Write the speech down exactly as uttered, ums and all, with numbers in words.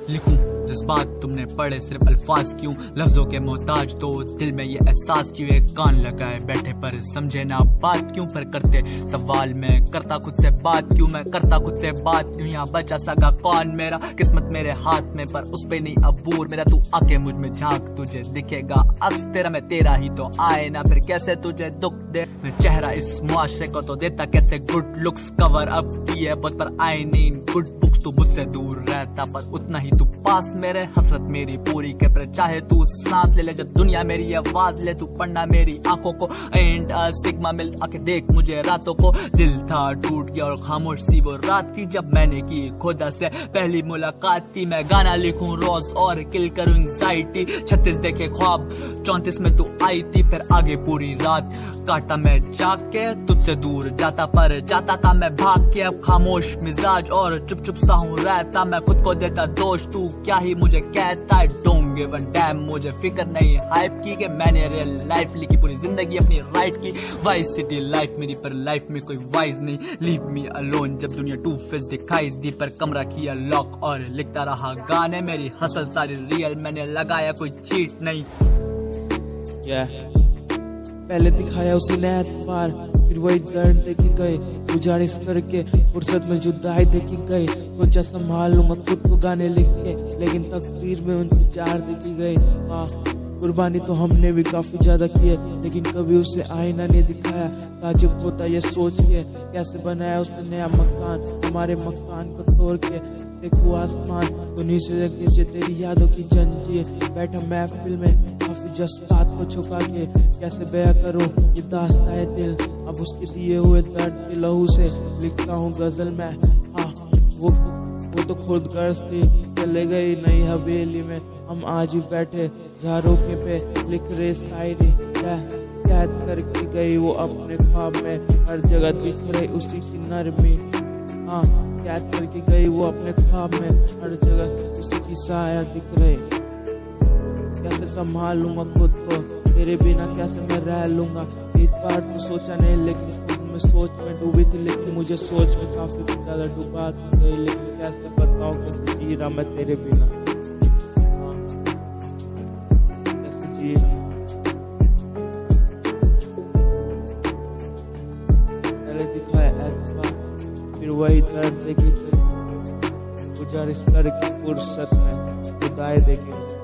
लिखूं जज्बात तुमने पढ़े सिर्फ अल्फाज क्यों, लफ्जों के मोहताज तो दिल में ये एहसास क्यों, एक कान लगाए बैठे पर समझे ना बात क्यों, पर करते सवाल मैं करता खुद से बात क्यों, मैं करता खुद से बात क्यों, यहाँ बचा सगा कौन मेरा, किस्मत मेरे हाथ में पर उस पे नहीं अबूर मेरा, तू आके मुझ में झांक तुझे दिखेगा अक्स तेरा, मैं तेरा ही तो आए ना फिर कैसे तुझे दुख दे, मैं चेहरा इस मुआशरे को तो देता कैसे गुड लुक्स, कवर अप किए बहुत पर आए नहीं गुड बुक्स, तू मुझसे दूर रहता पर उतना ही तू पास मेरे, हसरत मेरी पूरी के पर चाहे तू सांस ले ले, जब दुनिया मेरी आवाज ले तू पढ़ना मेरी आंखों को, एंड सिग्मा मिल आके देख मुझे रातों को, दिल था टूट गया और खामोश सी वो रात थी जब मैंने की खुदा से पहली मुलाकात थी, मैं गाना लिखूं रोज और किल करूं एंजाइटी, छत्तीस देखे ख्वाब चौंतीस में तू आई थी, फिर आगे पूरी रात काटा मैं जाग के तुझसे दूर जाता, पर जाता था मैं भाग के, अब खामोश मिजाज और चुप चुप सा हूँ रहता, मैं खुद को देता दोष तू क्या ही मुझे कहता है, डोंट गिव अ डैम मुझे फिक्र नहीं हाइप की, कि मैंने रियल लाइफ लिखी पूरी जिंदगी अपनी राइट की, वाइस सिटी लाइफ मेरी पर लाइफ में कोई वाइज नहीं, लीव मी अलोन जब दुनिया टू फेस दिखाई दी, पर कमरा किया लॉक और लिखता रहा गाने, मेरी हसल सारी रियल मैंने लगाया कोई चीट नहीं। yeah. पहले दिखाया उसी ने एतबार, फिर वही दर्द देखे गए, गुजारिश करके फुर्सत में जुदाई देखी गए, सोचा संभालूं मैं खुद को गाने लिख के, लेकिन तकदीर में इंतजार देखी गए। हाँ, कुर्बानी तो हमने भी काफी ज्यादा की है, लेकिन कभी उसे आईना नहीं दिखाया, ताजुब होता ये सोच के कैसे बनाया उसने नया मकान, हमारे मकान को तोड़ के देखो आसमान, उन्हीं से नीचे तेरी यादों की जंजीर, बैठा महफिल में काफी जज्बात को छुपा के, कैसे बयां करूं ये दास्तां है दिल, अब उसके दिए हुए दर्द के लहू से लिखता हूँ गजल में। हाँ, वो वो तो खुद गर्ज थी, चले गई नई हवेली में, हम आज भी बैठे झारोखे पे लिख रहे शायरी, कैद करके गई वो अपने ख्वाब में, हर जगह दिख रही उसी की नरमी। हाँ, कैद करके गई वो अपने ख्वाब में, हर जगह उसी की साया दिख रही, कैसे संभाल लूंगा खुद को, तेरे बिना कैसे मैं रह लूंगा, एक बार तो सोचा नहीं लेकिन खुद में सोच में डूबी थी, लेकिन मुझे सोच में काफी ज्यादा डूबा गई, लेकिन कैसे बताऊं कैसे जी रहा मैं तेरे बिना, हाँ, कैसे जी रहा। पहले दिखाया एतबार, फिर वही दर्द देखी, गुजारिश करके फुर्सत में खुदाई देखे।